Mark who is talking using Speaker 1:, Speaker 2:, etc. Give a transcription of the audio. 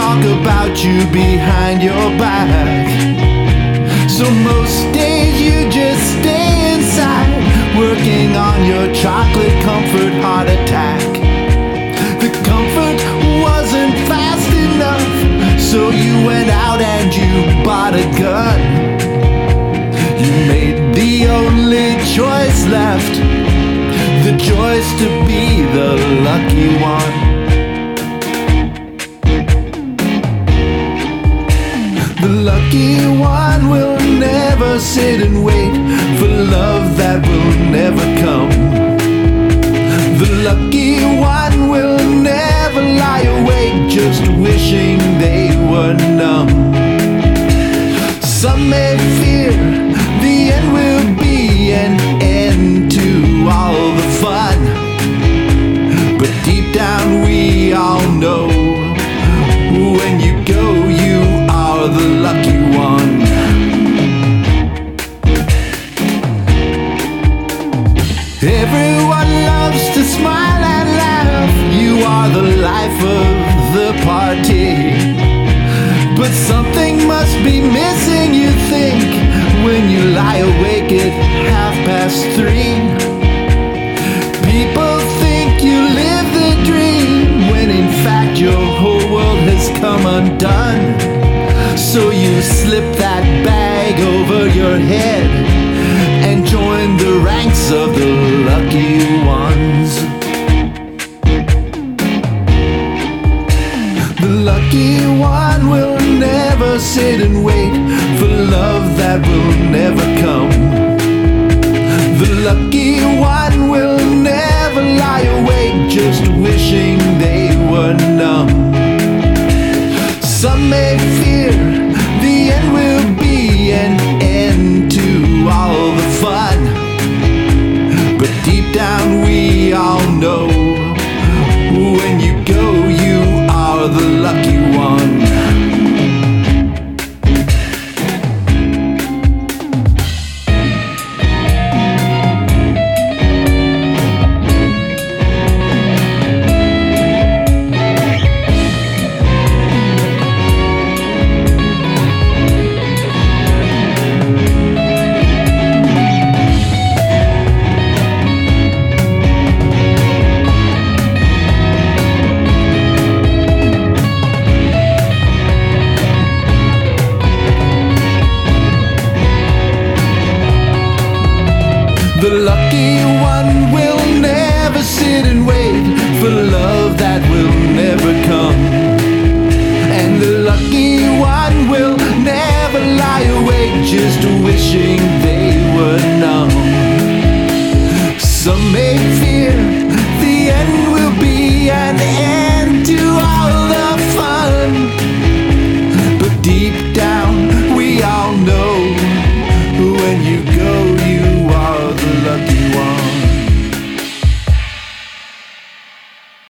Speaker 1: talk about you behind your back. So most days you just stay inside, working on your chocolate comfort heart attack. The comfort wasn't fast enough, so you went out and you bought a gun. You made the only choice left, the choice to be the lucky one. The lucky one will never sit and wait for love that will never come. The lucky one will never lie awake just wishing they were numb. Some may fear the end will be an end to all the fun, but deep down we all know when you go you are the lucky one. Everyone loves to smile and laugh, you are the life of the party. But something must be missing, you think, when you lie awake at 3:30. People think you live the dream, when in fact your whole world has come undone. So you slip that bag over your head and join the ranks of the lucky ones. The lucky one will never sit and wait for love that will never come. The lucky one will never lie awake just wishing they were numb. Some may fear the end will be an end to all the fun, but deep down we all know when you go you are the lucky one. The lucky one will never sit and wait for love that will never come. And the lucky one will never lie awake just wishing they were numb. Some may fear the end will be an end